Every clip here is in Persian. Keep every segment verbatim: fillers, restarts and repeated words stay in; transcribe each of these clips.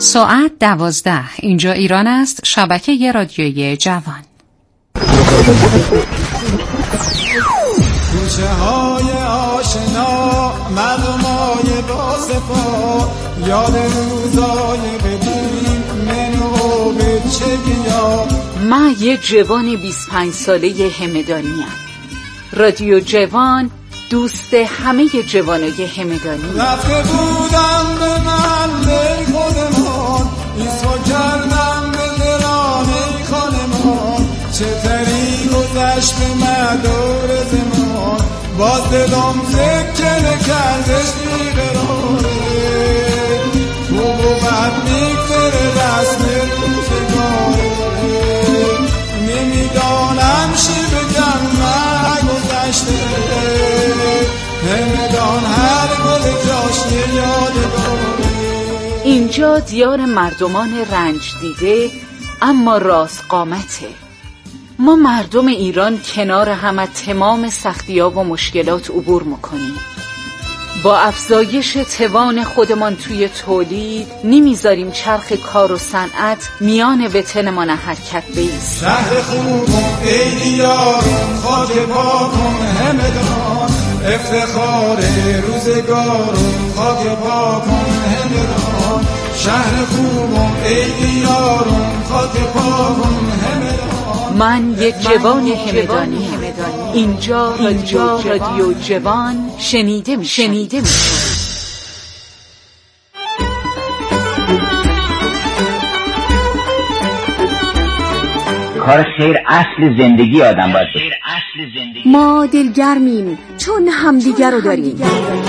ساعت دوازده. اینجا ایران است. شبکه رادیویی جوان. کوچه های آشنا، مردمای با صفا، یاد روزای بدیم منو به چه بیا. من یه جوان بیست و پنج ساله همدانیم. رادیو جوان دوست همه جوانای همدانی. رفته بودم به محله خودمان، ایسا کردم به دلانه خانمان، چه تری گذشت به مدار زمان، باز دلم سکه نکردش بیقراره، خوب و بد میگذره رسم روزگاره، نمیدانم چی بگم من گذشته، همدان هر گل جاش یه یادگاره. اینجا دیار مردمان رنج دیده اما راست قامته. ما مردم ایران کنار هم از تمام سختی‌ها و مشکلات عبور میکنیم. با افزایش توان خودمان توی تولید نمیذاریم چرخ کار و صنعت میان وطنمان حرکت بیست. شهر خوبم ای دیارم، خاک پاکم همدان، افتخار روزگارم، خاک پاکم همدان. شهر خوبم ای دیارم، خاک پاکم همدان. من یک جوان همدانی. اینجا اینجا رادیو جوان شنیده می شنیده می کار خیر اصل زندگی آدم باید باشه. ما دلگرمیم چون همدیگر رو داریم.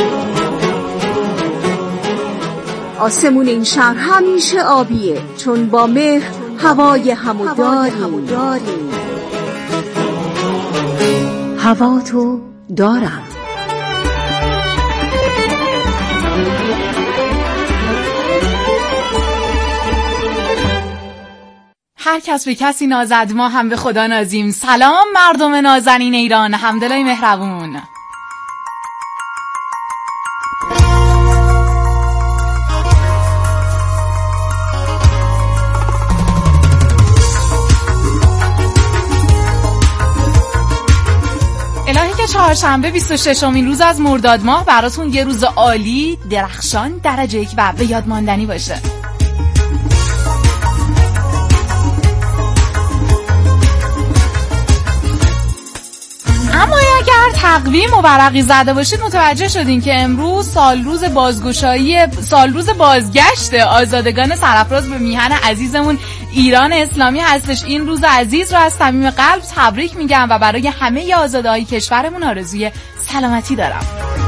آسمون این شهر همیشه آبیه چون با مهر هوای همو داریم. هوا تو دارم. هر کس به کسی نازد ما هم به خدا نازیم. سلام مردم نازنین ایران، همدلای مهربون. چهارشنبه بیست و ششمین روز از مرداد ماه براتون یه روز عالی، درخشان، درجه یک و به یاد ماندنی باشه. اما اگر تقویم و ورقی زده باشید متوجه شدین که امروز سال روز بازگشایی سال روز بازگشت آزادگان سرافراز به میهن عزیزمون ایران اسلامی هستش. این روز عزیز رو از صمیم قلب تبریک میگم و برای همه آزادهای کشورمون آرزوی سلامتی دارم.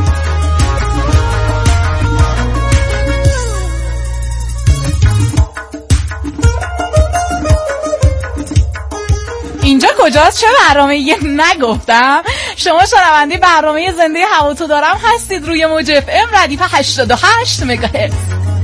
اینجا کجاست؟ چه برنامه یه نگفتم؟ شما شنونده برنامه زنده هوا تو دارم هستید روی موج اف ام ردیف هشتاد و هشت مگاهرتز.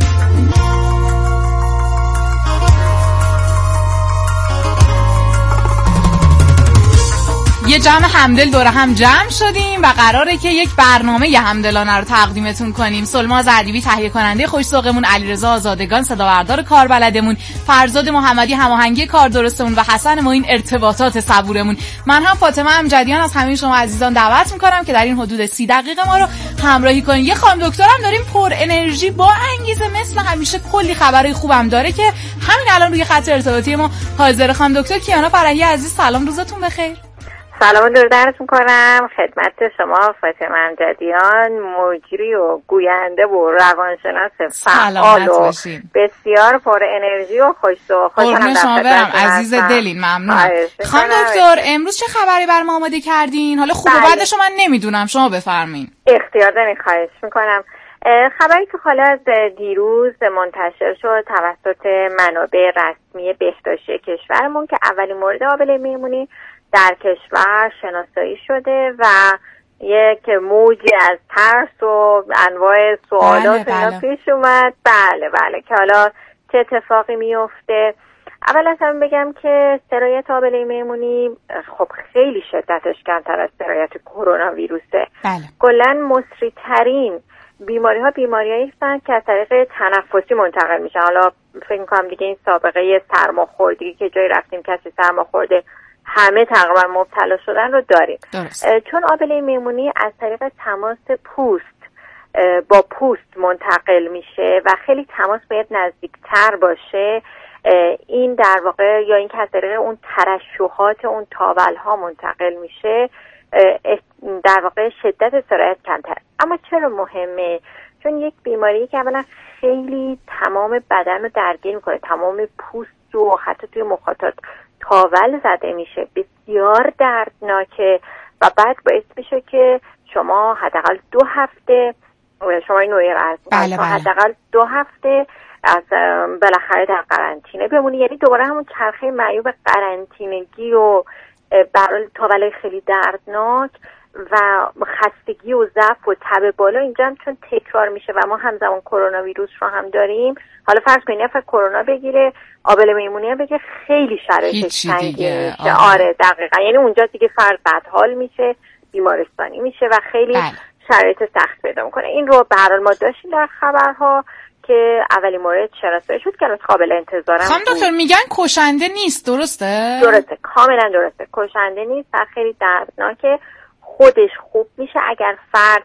یه جمع همدل دور هم جمع شدیم و قراره که یک برنامه ی همدلانه رو تقدیمتون کنیم. سلما زردیبی تهیه کننده خوش ذوقمون، علیرضا آزادگان صداوردار کاربلدمون، فرزاد محمدی هماهنگی کار درستمون و حسن معین ارتباطات صبورمون. من هم فاطمه امجدیان از همه شما عزیزان دعوت میکنم که در این حدود سی دقیقه ما رو همراهی کنین. یه خانم دکترم داریم پر انرژی با انگیزه، مثل همیشه کلی خبرای خوبم داره که همین الان روی خط ارتباطی ما حاضر. خانم دکتر کیانا فرحی عزیز سلام، روزتون بخیر. سلام دور درتون کنم خدمت شما فاطمه امجدیان، مجری و گوینده و روانشناس فعال و بسیار پر انرژی و خوش‌ذوق. قربون شما برم، عزیز دلین، ممنونم. خانم دکتر امروز چه خبری بر ما آماده کردین؟ حالا خوب و بعدش من نمیدونم، شما بفرمایید. اختیار دارین، خواهش میکنم. خبری که حالا دیروز منتشر شد توسط منابع رسمی بهداشتی کشورمون که اولین مورد قابل میمونی در کشور شناسایی شده و یک موجی از ترس و انواع سوالات بله بله. پیش اومد. بله بله که حالا چه اتفاقی میفته. اول از همه بگم که سرایت آبله میمونی خب خیلی شدتش کمتر از سرایت کرونا ویروسه. بله. کلاً مصری ترین بیماری ها بیماریایی هستن که از طریق تنفسی منتقل میشن. حالا فکر میکنم دیگه این سابقه سرماخوردگی که جایی رفتیم کسی سرماخورده همه تقریبا مبتلا شدن رو داریم. چون آبله میمونی از طریق تماس پوست با پوست منتقل میشه و خیلی تماس باید نزدیکتر باشه، این در واقع یا این که از طریق اون ترشحات اون تاول ها منتقل میشه، در واقع شدت سرایت کمتر. اما چرا مهمه؟ چون یک بیماری که اولا خیلی تمام بدن رو درگیر میکنه، تمام پوست و حتی توی مخاطات تاول زده میشه، بسیار دردناکه و بعد باعث میشه که شما حداقل دو هفته شما این نوعی رأس بله بله. حداقل دو هفته از بالاخره در قرنطینه بمونی، یعنی دوباره همون چرخه معیوب قرنطینگی و برای تاولای خیلی دردناک و خستگی و ضعف و تب بالا اینجا هم چون تکرار میشه و ما همزمان کرونا ویروس رو هم داریم. حالا فرض کنید نفر کرونا بگیره آبله میمونی هم بگه خیلی شرایطش سنگین میشه. آره دقیقاً، یعنی اونجا دیگه فرد بدحال میشه، بیمارستانی میشه و خیلی بله. شرایط سخت پیدا میکنه. این رو به هر حال ما داشتیم در خبرها که اولی مورد شناسایی شد که البته قابل انتظارم. خانم دکتر میگن کشنده نیست، درسته؟ درسته، کاملا درسته، کشنده نیست و خیلی دردناکه. خودش خوب میشه اگر فرد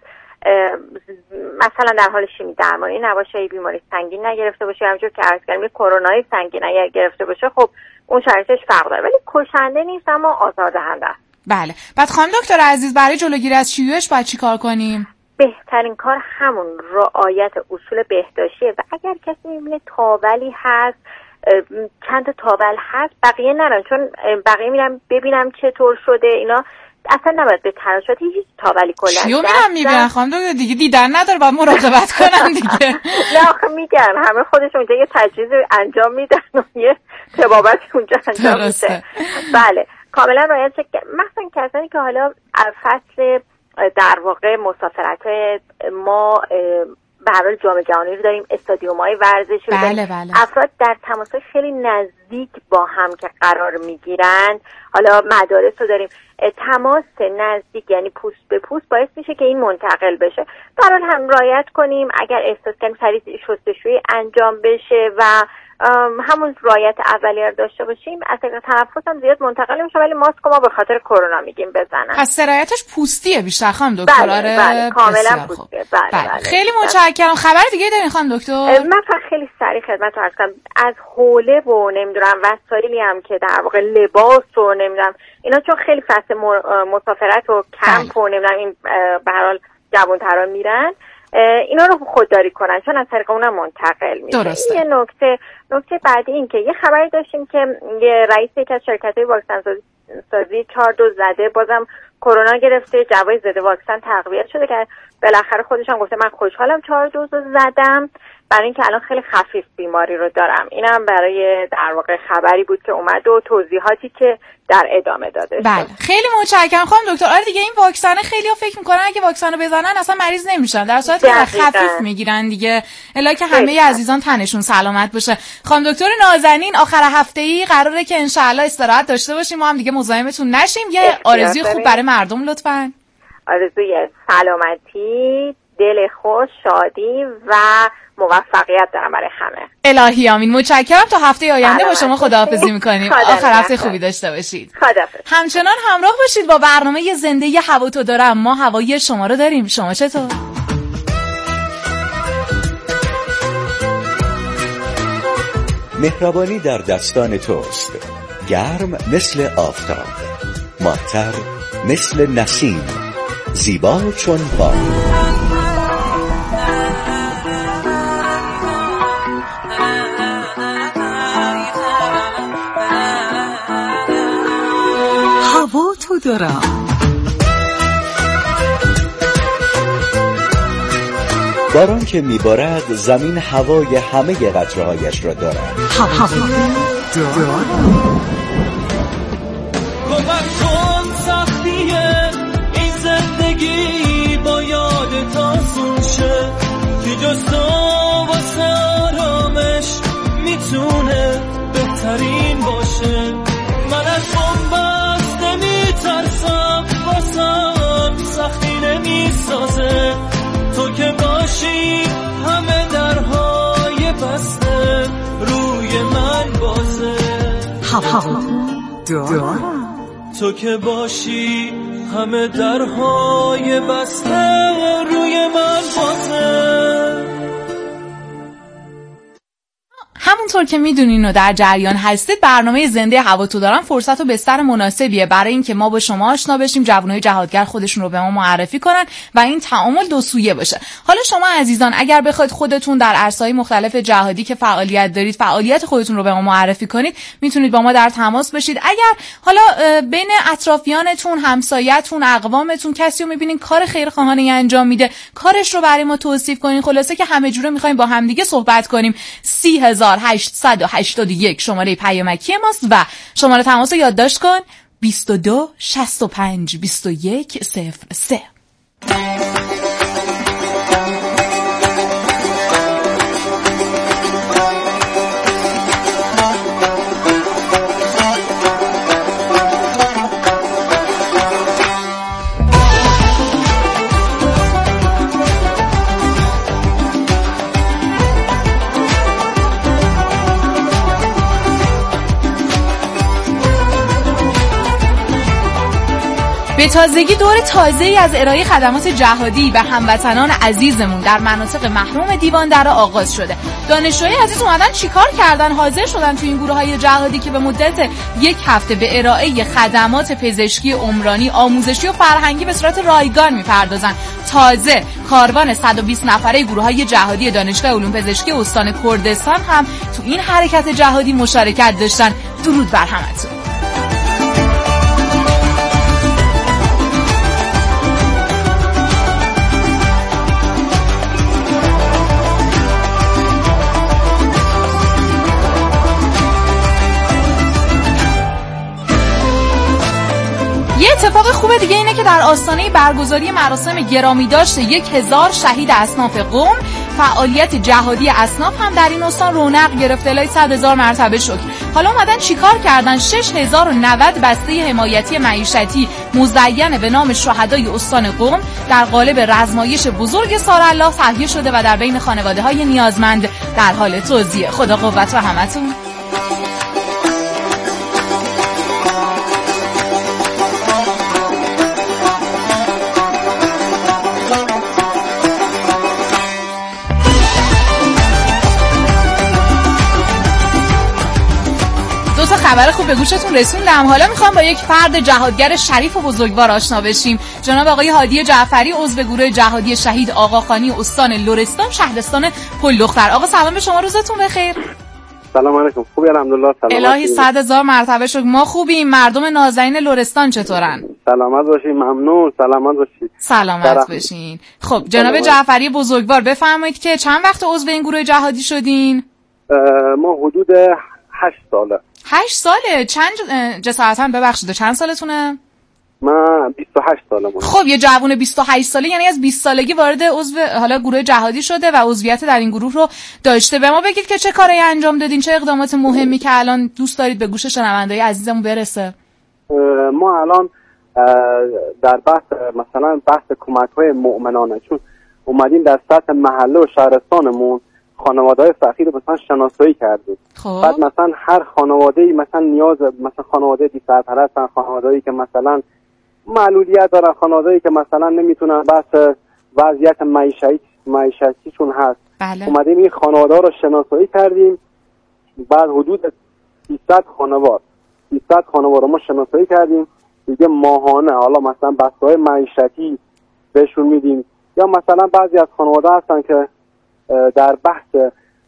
مثلا در حال شیمی درمانی نباشه، بیماری سنگین نگرفته باشه، همونجور که عرض کردم کرونای سنگین اگر گرفته باشه خب اون شرایطش فرق داره، ولی کشنده نیست اما آزاردهنده است. بله. بعد خانم دکتر عزیز برای جلوگیری از شیوعش باید چی کار کنیم؟ بهترین کار همون رعایت اصول بهداشتیه و اگر کسی میبینه تاولی هست، چند تا تاول هست، بقیه نرن، چون بقیه میرن ببینم چطور شده اینا، اصلا نباید به تراشات هیچ تاولی کلا. چیو میرن میبینن خانم دکتر دیگه دیدن نداره باید مراقبت کنن دیگه. نه آخه میگن همه خودش اونجا یه تجهیز انجام میدن و یه طبابت اونجا انجام میشه. بله کاملا رعایت شه، مثلا کسانی که حالا فصل در واقع مسافرت ما به هر حال جام جهانی رو داریم، استادیوم‌های ورزشی رو بله داریم، بله. افراد در تماس خیلی نزدیک با هم که قرار میگیرن، حالا مدارس رو داریم، تماس نزدیک یعنی پوست به پوست باعث میشه که این منتقل بشه. در حال هم رعایت کنیم، اگر احساس کنیم سریع شستشویی انجام بشه و همون رعایت اولیه رو داشته باشیم، از طریق تنفس هم زیاد منتقل میشه، ولی ماسک ما به خاطر کرونا میگیم بزنن. پس سرایتش پوستیه بیشتر خانم دکتر؟ بله بله کاملا پوستیه. بله, بله, بله خیلی متشکرم. خبر دیگه دارین خانم دکتر؟ من فقط خیلی سریع خدمت رو عرض کنم، از حوله و نمیدونم وسایلی هم که در واقع لباس و نمیدونم اینا، چون خیلی فصل مسافرت و کمپ و نمیدونم این به هر حال جوان‌ترا میرن، اینا رو خودداری کنن چون از طریق اونم منتقل میشه. درسته. یه نکته نکته بعدی این که یه خبری داشتیم که یه رئیس یکی از شرکت‌های واکسن سازی چهار دوز زده، بازم کرونا گرفته، جوایز زده واکسن تقویت شده که بالاخره خودش هم گفته من خوشحالم چهار دوز زدم برای اینکه الان خیلی خفیف بیماری رو دارم. اینم برای در واقع خبری بود که اومد و توضیحاتی که در ادامه داده شد. بله خیلی متشکرم خانم دکتر. آره دیگه این واکسن خیلی ها فکر میکنن اگه واکسن رو بزنن اصلا مریض نمیشن، در صورتی که خفیف میگیرن دیگه، الا که همه عزیزان تنشون سلامت باشه. خانم دکتر نازنین آخر هفته‌ای قراره که انشالله استراحت داشته باشیم، ما هم دیگه مزاحمتون نشیم. یه آرزوی خوب برای مردم لطفاً. آرزوی سلامتی، دل خوش، شادی و موفقیت دارم برای همه. الهی آمین. متشکرم. تا هفته آینده با شما خداحافظی میکنیم. آخر هفته خوبی داشته باشید. خداحافظ. همچنان همراه باشید با برنامه زنده ی هوا تو دارم. ما هوایی شما رو داریم. شما چطور؟ مهربانی در دستان توست، گرم مثل آفتاب، معطر مثل نسیم، زیبا چون باد. هوا تو دارم. باران که میبارد زمین هوای همه قطرهایش را دارد. هوا تو دارم. کمک کن سختیه این زندگی با یاد تاسون شه که جز تو واسه آرامش میتونه بهترین باشه. من از بنبست نمیترسم، واسم سختی نمیسازه، تو که باشی هوا تو دارم. تو که باشی همه درهای بسته روی من بازه. همونطور که میدونین و در جریان هستید، برنامه زنده هوا تو دارم فرصت و بستر مناسبیه برای اینکه ما با شما آشنا بشیم، جوانای جهادگر خودشون رو به ما معرفی کنن و این تعامل دو سویه باشه. حالا شما عزیزان اگر بخواید خودتون در عرصه‌های مختلف جهادی که فعالیت دارید، فعالیت خودتون رو به ما معرفی کنید، میتونید با ما در تماس باشید. اگر حالا بین اطرافیانتون، همسایه‌تون، اقوامتون کسی رو میبینین کار خیرخواهانه انجام میده، کارش رو برای ما توصیف کنین. خلاصه که همه جوره می‌خوایم با همدیگه صحبت کنیم. سی هزار هشتصد و هشتاد و یک شماره پیامکی ماست و شماره تماس رو یادداشت کن: بیست و دو شصت و پنج بیست و یک صفر سه. به تازگی دور تازه‌ای از ارائه خدمات جهادی به هموطنان عزیزمون در مناطق محروم دیوان در آغاز شده. دانشجوهای عزیز اومدن چیکار کردن؟ حاضر شدن تو این گروه‌های جهادی که به مدت یک هفته به ارائه خدمات پزشکی، عمرانی، آموزشی و فرهنگی به صورت رایگان می‌پردازن. تازه کاروان صد و بیست نفره گروه‌های جهادی دانشگاه علوم پزشکی استان کردستان هم تو این حرکت جهادی مشارکت داشتن. درود بر همتون. اتفاق خوب دیگه اینه که در آستانه برگزاری مراسم گرامی داشت یک هزار شهید اصناف قم، فعالیت جهادی اصناف هم در این استان رونق گرفته. الهی صد هزار مرتبه شکر. حالا اومدن چیکار کردن؟ شش هزار و نود بسته حمایتی معیشتی مزین به نام شهدای استان قم در قالب رزمایش بزرگ سارالله تهیه شده و در بین خانواده‌های نیازمند در حال توزیع. خدا قوت و همتون. خبر خوب به گوشتون رسوندم. حالا میخوام با یک فرد جهادگر شریف و بزرگوار آشنا بشیم. جناب آقای هادی جعفری، عضو گروه جهادی شهید آقاخانی استان لرستان شهرستان پل دختر. آقا سلام به شما، روزتون بخیر. سلام علیکم. خوبی؟ الحمدلله. سلام. الهی صد هزار مرتبه شکر. ما خوبیم. مردم نازنین لرستان چطورن؟ سلامت باشین. ممنون. سلامت باشین. سلامت باشین. خب جناب جعفری بزرگوار بفرمایید که چند وقت عضو این گروه جهادی شدین؟ ما حدود هشت ساله. هشت ساله؟ چند جسارتاً ببخشید چند سالتونه؟ من بیست و هشت سالمه. خب یه جوون بیست و هشت ساله یعنی از بیست سالگی وارد عضو حالا گروه جهادی شده و عضویت در این گروه رو داشته. به ما بگید که چه کاری انجام دادین، چه اقدامات مهمی که الان دوست دارید به گوش شنونده‌های عزیزمون برسه؟ ما الان در بحث مثلا بحث کمک‌های مؤمنانه، چون اومدیم در سطح محله و شهرستانمون خانواده‌های فقیر رو مثلا شناسایی کردیم. خب. بعد مثلا هر خانواده‌ای مثلا نیاز، مثلا خانواده بی سرپرستن، خانواده‌ای که مثلا معلولیت دارن، خانواده‌ای که مثلا نمیتونن بحث وضعیت معیشتی معیشتیشون هست. بله. اومدیم این خانواده‌ها رو شناسایی کردیم. بعد حدود سیصد خانواده سیصد خانواده ما شناسایی کردیم. دیگه ماهانه حالا مثلا بسته‌های معیشتی بهشون میدیم، یا مثلا بعضی از خانواده هستن که در بحث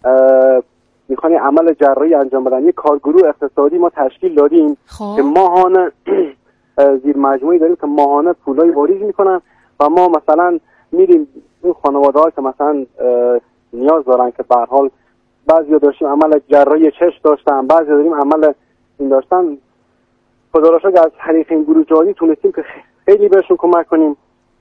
میخوان عمل جراحی انجام بدن. یک کارگروه اقتصادی ما تشکیل دادیم خوب. که ماهانه زیر مجموعی داریم که ماهانه پولای واریز میکنن و ما مثلا میریم این خانواده ها که مثلا نیاز دارن، که به هر حال بعضیا داشتیم عمل جراحی چشم داشتن، بعضیا داریم عمل این داشتن. خدا را شکر از طریق این گروه جهادی تونستیم که خیلی بهشون کمک کنیم.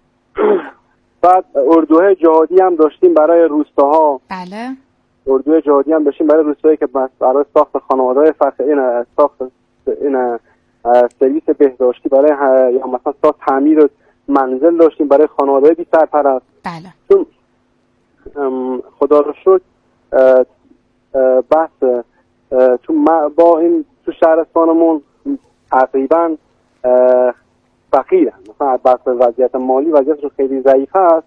بعد اردوهای جهادی هم داشتیم برای روستاها. بله. اردوهای جهادی هم داشتیم برای روستاهایی که برای ساخت خانواده‌های فقیر، این ساخت این سرویس بهداشتی برای یا مثلا ساخت تعمیر منزل داشتیم برای خانواده‌های بی سرپرست. بله. چون خدا رو شکر بحث چون با این تو شهرستانمون تقریبا فقیرن، مثلا بحث وضعیت مالی وضعیتشون خیلی ضعیف هست.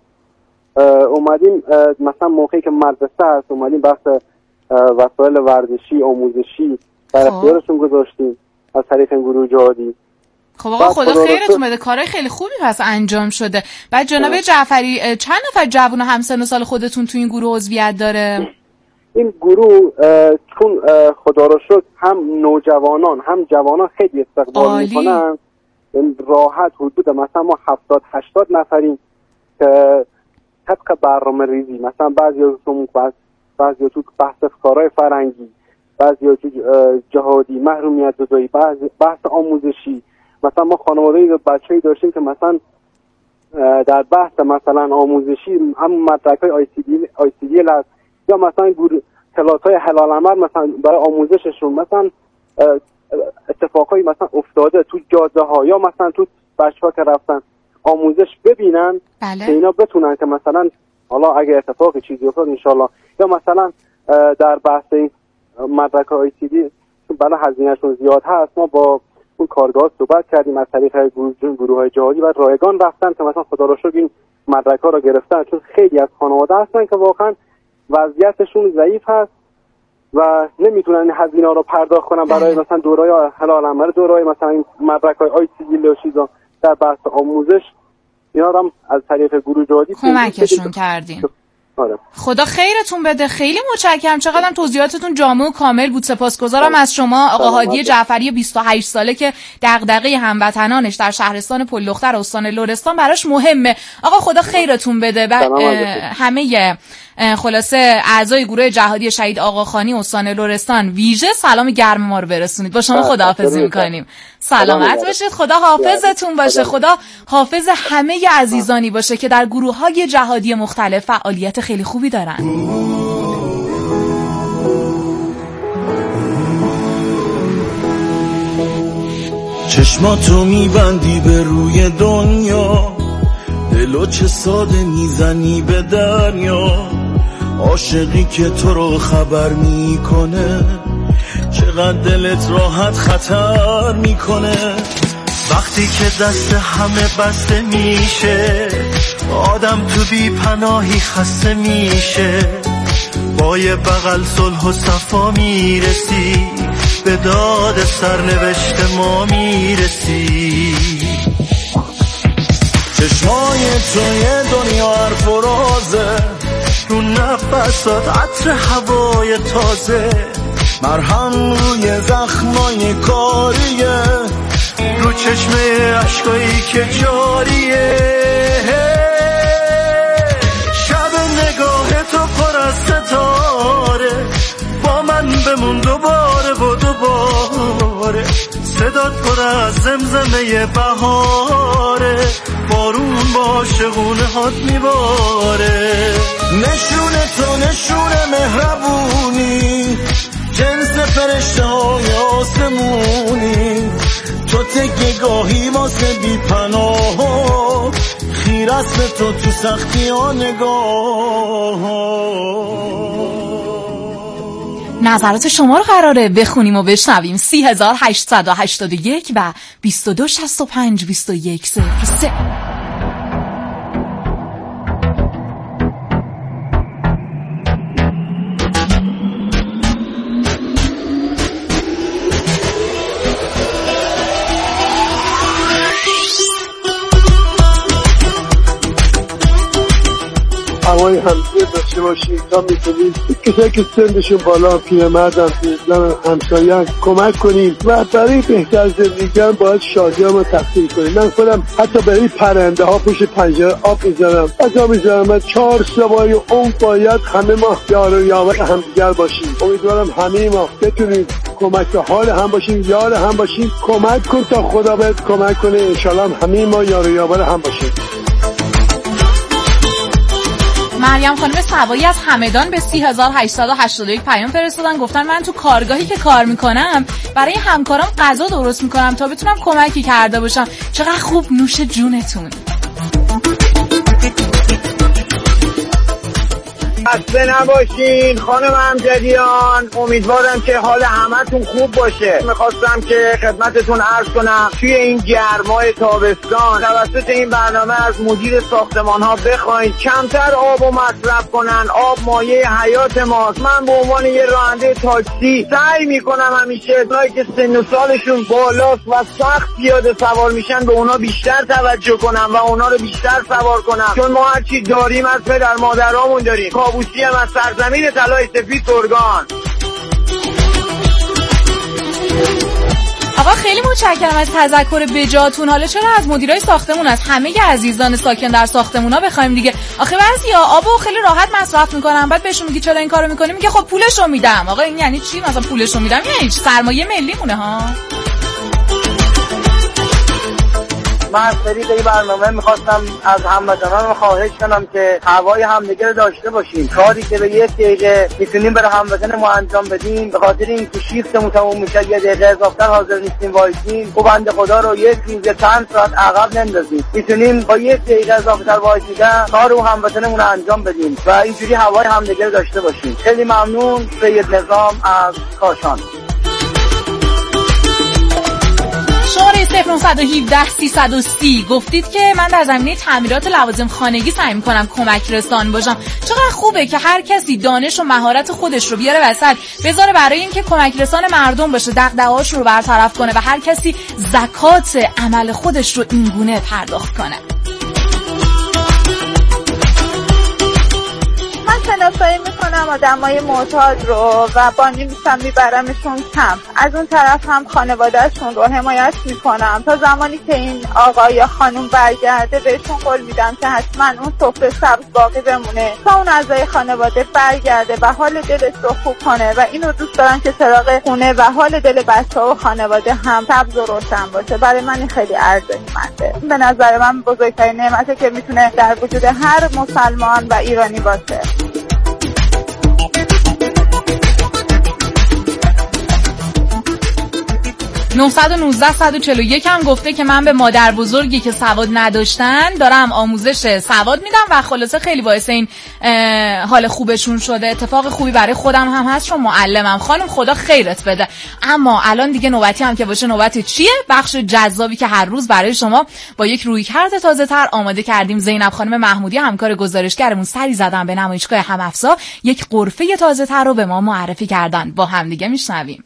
اومدیم مثلا موقعی که مدرسه هست اومدیم بحث وسایل ورزشی آموزشی در اختیارشون گذاشتیم از طریق این گروه جهادی. خب آقا خدا خیرتون بده، کارهای خیلی خوبی پس انجام شده. بعد جناب جعفری چند نفر جوان همسن و سال خودتون تو این گروه عضویت داره؟ این گروه چون خدا رو شکر هم نوجوانان هم جوانان خیلی استقبال میکنن، راحت حدود مثلا ما هفتاد هشتاد نفریم که طبق برنامه ریزی مثلا بعضی از تو بعضی تو بحث کارهای فرنگی، بعضی تو جهادی، محرومیت زدایی، بعضی بحث آموزشی. مثلا ما خانواده‌ای و بچه‌ای داشتیم که مثلا در بحث مثلا آموزشی هم مدرک‌های آی سی دی آی سی دی هست یا مثلا کلاس‌های حلال عمل مثلا برای آموزششون مثلا اتفاقایی مثلا افتاده تو جاده‌ها یا مثلا تو بچه‌ها که رفتن آموزش ببینن بله. که اینا بتونن که مثلا حالا اگه اتفاقی چیزی افتاد انشالله یا مثلا در بحث مدرک آی سی دی برای هزینهشون زیاد هست، ما با اون کارگاه صحبت کردیم از طریق گروه های جهادی و رایگان رفتن که مثلا خدا رو شکر این مدرک ها رو گرفتن، چون خیلی از خانواده هستن که واقعا وضعیتشون ضعیف هست و نمیتونن هزینه ها رو پرداخت کنن برای مثلا دورای حلال عمل، دورای مثلا این مدرک های آی سی دی و چیزا در بحث آموزش. اینا رو هم از طریق گروه جهادی کمکشون کردیم. آره. خدا خیرتون بده، خیلی متشکرم، چقدرم توضیحاتتون جامع و کامل بود. سپاسگزارم از شما آقا هادی جعفری بیست و هشت ساله که دغدغه هموطنانش در شهرستان پلدختر استان لرستان براش مهمه. آقا خدا خیرتون بده. و همه خلاصه اعضای گروه جهادی شهید آقاخانی استان لرستان ویژه سلام گرم ما رو برسونید. با شما خداحافظی می‌کنیم. سلامت باشید، خدا حافظتون باشه، خدا حافظ همه عزیزانی باشه که در گروه‌های جهادی مختلف فعالیت خیلی خوبی دارن. چشماتو میبندی به روی دنیا، دلو چه ساده میزنی به دریا، عاشقی که تو رو خبر میکنه چقدر دلت راحت خطر میکنه. وقتی که دست همه بسته میشه آدم تو بی پناهی خسته میشه، با یه بغل صلح و صفا میرسی، به داد سرنوشت ما میرسی. چشمای توی دنیا حرف و رازه، رو نفسات عطر هوای تازه، مرهم روی زخمای کاریه، رو چشمه عشقایی که جاریه. شب نگاه تو پر از ستاره، با من بمون دوباره و دوباره، صدات پر از زمزمه بهاره، بارون با شغونه هات میباره. نشونه تو نشونه مهربونی، جنس فرشته های آسمونی، تو تکه گاهی واسه بی پناه، خیر است تو تو سختی ها نگاه. نظرات شما رو قراره بخونیم و بشنویم. سی هزار هشتصد و هشتاد و یک و بیست و دو شصت و پنج بیست و یک صفر سه. هوای همدیگه داشته باشیم تا میتونیم کسایی که سنشون بالا پیرمردن پیرزن همسایه‌ان کمک کنیم و برای بهتر زندگی هم باید شادیامو تقسیم کنیم. من خودم حتی برای پرنده ها پشت پنجره آب میذارم، غذا میذارم. من چهار سوای اون باید همه ما یار و یاور همدیگر باشیم. امیدوارم همه ما بتونیم کمک به حال هم باشیم، یار هم باشیم. کمک کن تا خدا بهت کمک کنه. انشالله همه ما یار و یاور هم باشیم. مریم خانم سوایی از همدان به سی هزار هشتصد و هشتاد و یک پیام فرستادن، گفتن من تو کارگاهی که کار میکنم برای همکارام غذا درست میکنم تا بتونم کمکی کرده باشم. چقدر خوب، نوش جونتون. خسته نباشین خانم امجدیان، امیدوارم که حال همتون خوب باشه. میخواستم که خدمتتون عرض کنم توی این گرمای تابستان توسط این برنامه از مدیر ساختمان ها بخواین کمتر آب و مصرف کنن. آب مایه حیات ماست. من به عنوان یه راننده تاکسی سعی میکنم همیشه اونایی که سن و سالشون بالاست و سخت پیاده سوار میشن به اونا بیشتر توجه کنم و اونا رو بیشتر سوار کنم، چون ما هرچی داریم از پدر مادرامون داریم. کابوسی هم از سرزمین طلای سفید ترگان. آقا خیلی متشکرم از تذکر بجاتون. حالا چرا از مدیرای ساختمون، از همه عزیزان ساکن در ساختمونا بخوایم دیگه؟ آخه بعضیا آبو خیلی راحت مصرف میکنن، بعد بهشون میگی چرا این کارو میکنی، میگه خب پولشو میدم. آقا این یعنی چی؟ مثلا پولشو میدم یعنی چی؟ سرمایه ملی مونه ها. من از طریق این برنامه میخواستم از هموطنان خواهش کنم که هوای همدیگه رو داشته باشیم. کاری که به یک دقیقه میتونیم برای هموطن ما انجام بدیم، به خاطر این که شیفتمون تموم میشه یه دقیقه اضافه‌تر حاضر نیستیم وایسیم و بنده خدا رو یک روز چند ساعت عقب نندازیم. میتونیم با یک دقیقه اضافه‌تر وایسیدن کار رو هموطنمون رو انجام بدیم و اینجوری هوای همدیگه رو داشته باشیم. خیلی ممنون. سید نظام از کاشان. شماره صفر نه یک هفت سیصد و سی گفتید که من در زمینه تعمیرات لوازم خانگی سعی میکنم کمک رسان باشم. چقدر خوبه که هر کسی دانش و مهارت خودش رو بیاره وسط، بذاره برای اینکه کمک رسان مردم باشه، دغدغه‌هاش رو برطرف کنه و هر کسی زکات عمل خودش رو اینگونه پرداخت کنه. شناسایی میکنم آدمای معتاد رو و بانی میشم میبرمشون کمپ. از اون طرف هم خانوادهشون رو حمایت میکنم تا زمانی که این آقا یا خانوم برگرده بهشون قول میدم که حتما اون سفره سبز باقی بمونه تا اون اعضای خانواده برگرده و حال دلش رو خوب کنه و اینو دوست دارم که چراغ خونه و حال دل بچه‌ها و خانواده هم سبز و روشن باشه. برای من این خیلی ارزشمنده. به نظر من بزرگترین نعمته که میتونه در وجود هر مسلمان و ایرانی باشه. نه یک نه صد و چهل و یک هم گفته که من به مادر بزرگی که سواد نداشتن دارم آموزش سواد میدم و خلاصه خیلی باعث این حال خوبشون شده. اتفاق خوبی برای خودم هم هست چون معلمم. خانم خدا خیرت بده. اما الان دیگه نوبتی هم که باشه نوبت چیه؟ بخش جذابی که هر روز برای شما با یک رویکرد تازه تر آماده کردیم. زینب خانم محمودی همکار گزارشگرمون سری زدن به نمایشگاه هم‌افزا، یک غرفه تازه تر رو به ما معرفی کردن. با هم دیگه میشنویم.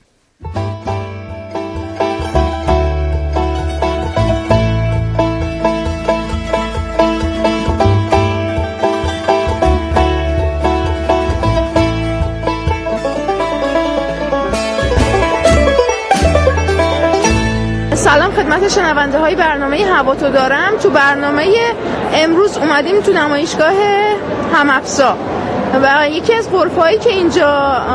سلام خدمت شنونده های برنامه هوا تو دارم. تو برنامه امروز اومدیم تو نمایشگاه هم‌افزا و یکی از غرفه‌هایی که اینجا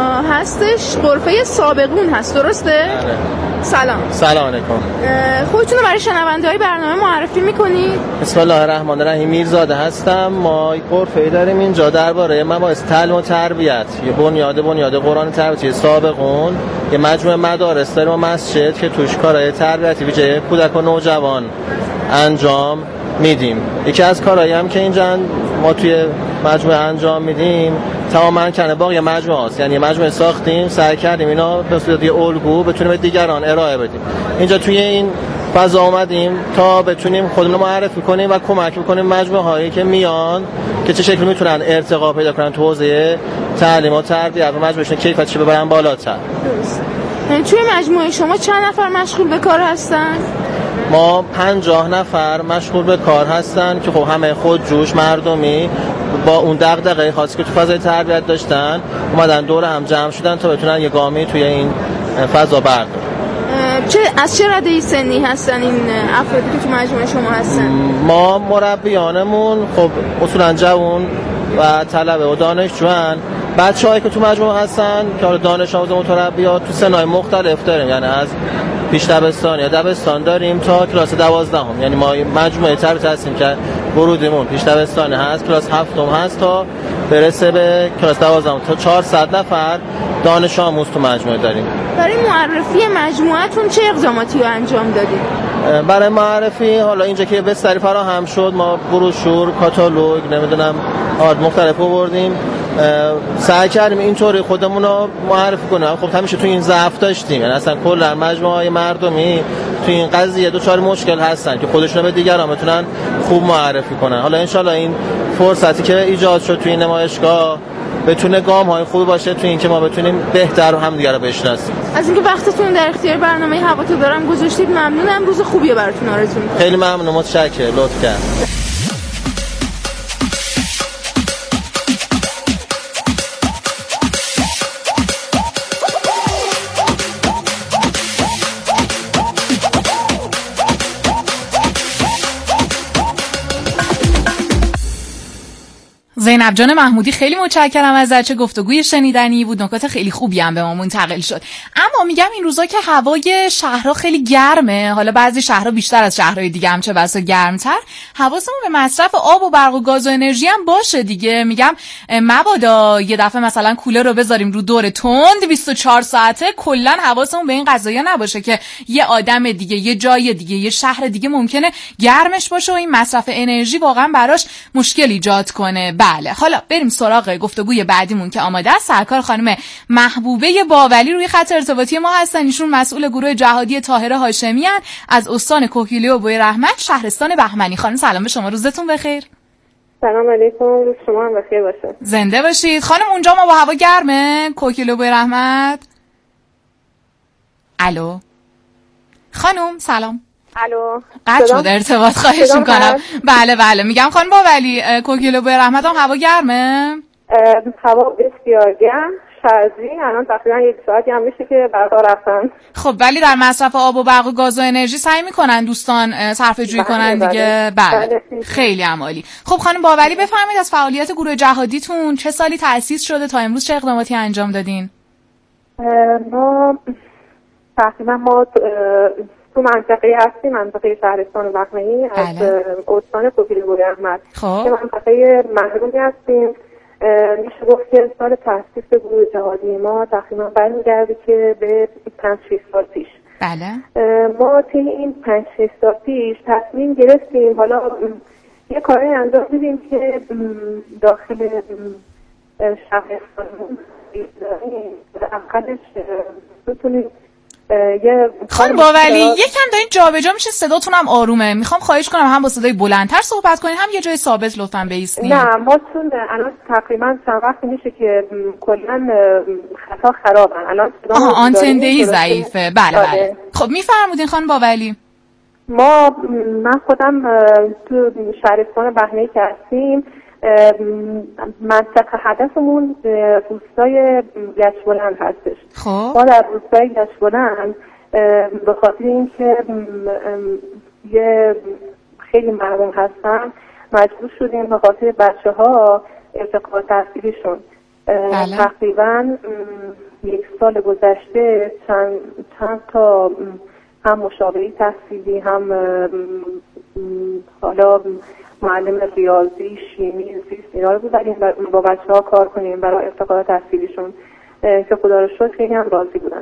هستش غرفه سابقون هست، درسته؟ بله. سلام. سلام علیکم. خودتون رو برای شنونده های برنامه معرفی میکنید؟ بسم الله الرحمن الرحیم. میرزاده هستم. ما یک غرفه‌ای داریم اینجا درباره مباحث تعلیم و تربیت، یه بنیاد بنیاد قرآن تربیتی سابقون، یه مجموعه مدارس داریم و مسجد که توش کارهای تربیتی ویژه کودک و نوجوان انجام میدیم. یکی از کارهایی هم که اینجا ما توی مجموعه انجام میدیم تماما کنه باقی مجموعه است. یعنی مجموعه ساختیم، سعی کردیم اینا به صورت یه الگو بتونیم به دیگران ارائه بدیم. اینجا توی این فضا اومدیم تا بتونیم خودمون رو معرفی کنیم و کمک بکنیم مجموعه هایی که میان که چه شکلی میتونن ارتقا پیدا کنن تو حوزه تعلیم و تربیت و مجموعهشون کیفیتش ببرن بالاتر. درست. توی مجموعه شما چند نفر مشغول به کار هستن؟ ما پنجاه نفر مشغول به کار هستن که خب همه خودجوش مردمی با اون دغدغه خاصی که تو فضای تربیت داشتن اومدن دور هم جمع شدن تا بتونن یه گامی توی این فضا بردارن. چه از چه رده سنی هستن این افرادی که تو مجموعه شما هستن؟ ما مربیانمون خب اصولا جوان و طلبه و دانشجوان. بچه‌هایی که تو مجموعه هستن که دانش آموز متربیات تو سن‌های مختلف داریم، یعنی از پیش دبستان یا دبستان داریم تا کلاس دوازدهم. یعنی ما مجموعه تربیت هستیم که ورودیمون پیش دبستان هست، کلاس هفتم هست تا برسه به کلاس دوازدهم. تا چهارصد نفر دانش آموز تو مجموعه داریم. برای معرفی مجموعه‌تون چه اقداماتی رو انجام دادید؟ برای معرفی حالا اینجا که بستری فراهم شد ما بروشور، کاتالوگ، نمیدونم آرد مختلف آوردیم سعی کردیم اینطوری خودمون رو معرفی کنیم. خب همیشه تو این ضعف داشتیم، یعنی اصلا کلا مجموعه مردمی تو این قضیه دوچار مشکل هستن که خودشون به دیگران بتونن خوب معرفی کنن. حالا انشالله این فرصتی که ایجاد شد تو این نمایشگاه بتونه گام‌های خوبی باشه تو این که ما بتونیم بهتر همدیگه رو بشناسیم. از اینکه وقتتون در اختیار برنامه هوا تو دارم گذاشتید ممنونم. روز خوبی براتون آرزو می‌کنم. خیلی ممنون، متشکرم، لطف کردید. زینب جان محمودی خیلی متشکرم ازت، چه گفتگوی شنیدنی بود، نکات خیلی خوبی هم به ما منتقل شد. اما میگم این روزا که هوای شهرها خیلی گرمه، حالا بعضی شهرها بیشتر از شهرهای دیگه هم چه بسا گرمتر، حواسمون به مصرف آب و برق و گاز و انرژی هم باشه دیگه. میگم مبادا یه دفعه مثلا کولر رو بذاریم رو دور تند بیست و چهار ساعته، کلا حواسمون به این قضایا نباشه که یه آدم دیگه، یه جای دیگه، یه شهر دیگه ممکنه گرمش باشه و این مصرف انرژی واقعا براش مشکل ایجاد کنه. بله، حالا بریم سراغ گفتگوی بعدیمون که آماده است. سرکار خانم محبوبه باولی روی خط ارتباطی ما هستن. ایشون مسئول گروه جهادی طاهره هاشمی ان از استان کوکیلو و بوی رحمت شهرستان بهمنی. خانم سلام به شما، روزتون بخیر. سلام علیکم، روز شما هم بخیر باشه. زنده باشید. خانم اونجا ما با هوا گرمه کوکیلو و بوی رحمت؟ الو خانم سلام. الو قطع شد ارتباط، خواهش میکنم. بله بله میگم خانم باولی کوکیلو بوی رحمت هم هوا گرمه؟ هوا بسیار گرم، شرزی، الان تقریبا یک ساعتی هم میشه که برقا رفتن. خب ولی در مصرف آب و برق و گاز و انرژی سعی میکنن دوستان صرفه جویی کنن دیگه. بله, بله. خیلی عالی. خب خانم باولی بفرمایید از فعالیت گروه جهادیتون چه سالی تأسیس شده تا امروز، چه اقداماتی انجام دادین؟ ما تقریبا ما تو منطقه هستیم، منطقه شهرستان بهمنی از استان کوکیلو و بوی رحمت که منطقه محرومی هستیم. میشه گفت که سال تأسیس گروه جهادی ما تقریبا برمیگرده که به پنج شش سال پیش. بله. ما طی این پنج شش سال پیش تصمیم گرفتیم حالا یه کاری انجام بدیم که داخل شهرستان اقلش بتونیم یه خانم باولی یکم دارین جابجا میشه، صداتون هم آرومه. میخوام خواهش کنم هم با صدای بلندتر صحبت کنین هم یه جای ثابت لطفاً بایستین. نه ما چون الان تقریبا چند وقت میشه که کلا خطا خرابن. الان آها آنتندهی ضعیفه. بله بله. بله. خب میفرمودین خانم باولی. ما من خودم تو شهرستان بهمنی که هستیم، منطقه هدفمون روستای گشت‌بلند هستش. خب ما در روستای گشت‌بلند به خاطر اینکه یه خیلی مردم هستن مجبور شدیم به خاطر بچه ها ارتقا تحصیلیشون بله. تقریبا یک سال گذشته چند, چند تا هم مشاوره تحصیلی هم حالا معلم ریاضی، شیمی، زیست اینا رو ببریم با بچه ها کار کنیم برای ارتقا تحصیلیشون که خدا رو شکر خیلی هم راضی بودن.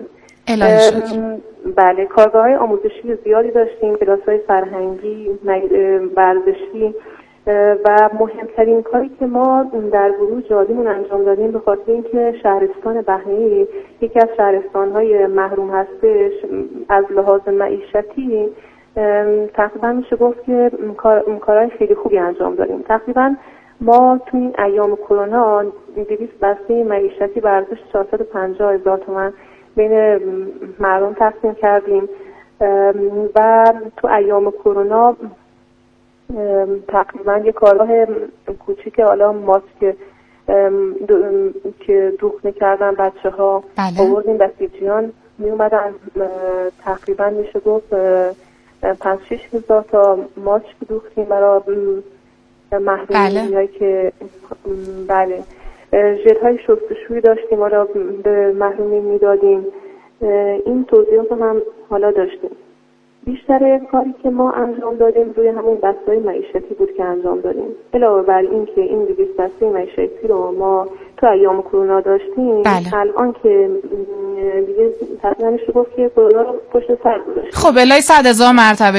بله، کارگاه های آموزشی زیادی داشتیم، کلاس های فرهنگی، ورزشی و مهمترین کاری که ما در گروه جهادیمون انجام دادیم به خاطر اینکه شهرستان بهمنی یکی از شهرستان های محروم هستش از لحاظ معیشتی، تقریبا میشه گفت که کارهای خیلی خوبی انجام دادیم. تقریبا ما تو این ایام کرونا دویست بسته معیشتی به ارزش چهارصد و پنجاه هزار تومان بین مردم تقسیم کردیم و تو ایام کرونا تقریبا یه کارگاه کوچیک حالا ماست که که دوخت میکردن بچه ها آوردیم بسیجیان می اومدن تقریبا میشه گفت پنج شش هزار تا ماسک دوختیم برای محرومی هایی که بله ژل های شستشویی داشتیم حالا به محرومی میدادیم. این توضیحات هم حالا داشتیم. بیشتر کاری که ما انجام دادیم روی همون بسته‌های معیشتی بود که انجام دادیم. علاوه بر این که این دویست بسته معیشتی رو ما تو ایام کرونا داشتیم، بله. الان که دیگه تقریبا میشه گفت که کرونا رو پشت سر گذاشتیم. خب الهی صد هزار مرتبه